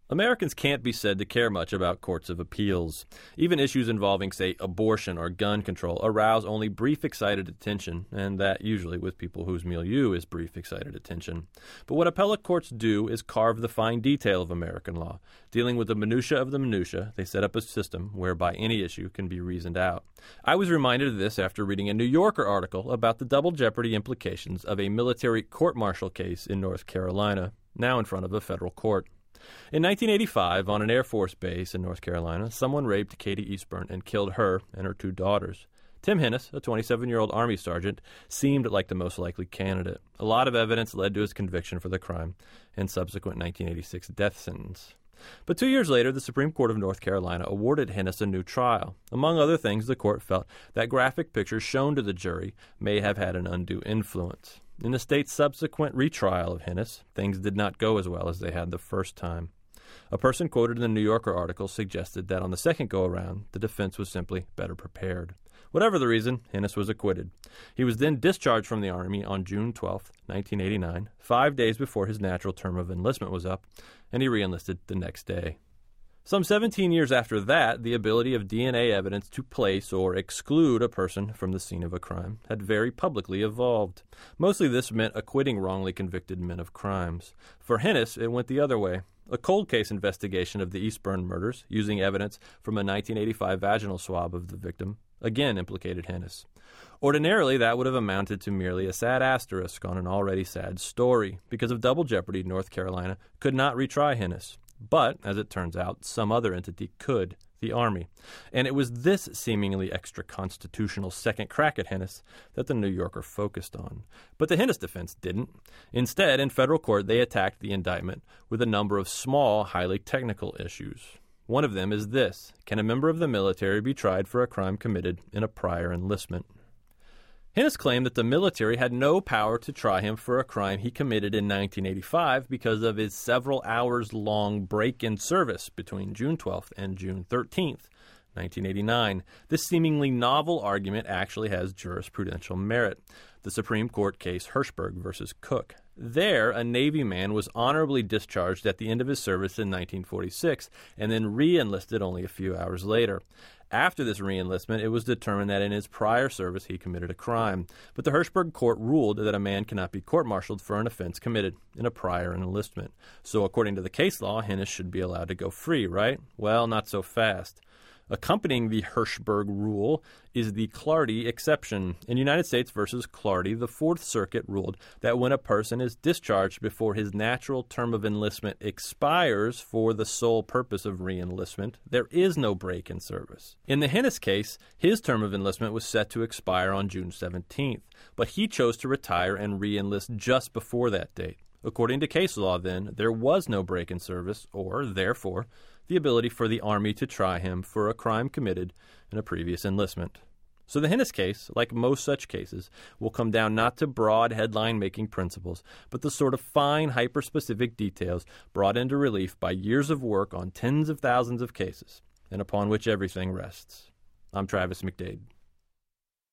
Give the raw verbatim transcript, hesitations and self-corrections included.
Americans can't be said to care much about courts of appeals. Even issues involving, say, abortion or gun control arouse only brief excited attention, and that usually with people whose milieu is brief excited attention. But what appellate courts do is carve the fine detail of American law. Dealing with the minutia of the minutia, they set up a system whereby any issue can be reasoned out. I was reminded of this after reading a New Yorker article about the double jeopardy implications of a military court-martial case in North Carolina, now in front of a federal court. In nineteen eighty-five, on an Air Force base in North Carolina, someone raped Katie Eastburn and killed her and her two daughters. Tim Hennis, a twenty-seven-year-old Army sergeant, seemed like the most likely candidate. A lot of evidence led to his conviction for the crime and subsequent nineteen eighty-six death sentence. But two years later, the Supreme Court of North Carolina awarded Hennis a new trial. Among other things, the court felt that graphic pictures shown to the jury may have had an undue influence. In the state's subsequent retrial of Hennis, things did not go as well as they had the first time. A person quoted in the New Yorker article suggested that on the second go-around, the defense was simply better prepared. Whatever the reason, Hennis was acquitted. He was then discharged from the Army on June twelfth, nineteen eighty-nine, five days before his natural term of enlistment was up, and he reenlisted the next day. Some seventeen years after that, the ability of D N A evidence to place or exclude a person from the scene of a crime had very publicly evolved. Mostly this meant acquitting wrongly convicted men of crimes. For Hennis, it went the other way. A cold case investigation of the Eastburn murders, using evidence from a nineteen eighty-five vaginal swab of the victim, again implicated Hennis. Ordinarily, that would have amounted to merely a sad asterisk on an already sad story. Because of double jeopardy, North Carolina could not retry Hennis. But, as it turns out, some other entity could, the Army. And it was this seemingly extra-constitutional second crack at Hennis that the New Yorker focused on. But the Hennis defense didn't. Instead, in federal court, they attacked the indictment with a number of small, highly technical issues. One of them is this: can a member of the military be tried for a crime committed in a prior enlistment? Hennis claimed that the military had no power to try him for a crime he committed in nineteen eighty-five because of his several hours-long break in service between June twelfth and June thirteenth, nineteen eighty-nine. This seemingly novel argument actually has jurisprudential merit. The Supreme Court case Hirschberg versus Cook. There, a Navy man was honorably discharged at the end of his service in nineteen forty-six and then re-enlisted only a few hours later. After this re-enlistment, it was determined that in his prior service he committed a crime. But the Hirschberg court ruled that a man cannot be court-martialed for an offense committed in a prior enlistment. So according to the case law, Hennis should be allowed to go free, right? Well, not so fast. Accompanying the Hirschberg rule is the Clardy exception. In United States versus Clardy, the Fourth Circuit ruled that when a person is discharged before his natural term of enlistment expires for the sole purpose of re-enlistment, there is no break in service. In the Hennis case, his term of enlistment was set to expire on June seventeenth, but he chose to retire and re-enlist just before that date. According to case law, then, there was no break in service, or, therefore, the ability for the Army to try him for a crime committed in a previous enlistment. So the Hennis case, like most such cases, will come down not to broad headline-making principles, but the sort of fine, hyper-specific details brought into relief by years of work on tens of thousands of cases, and upon which everything rests. I'm Travis McDade.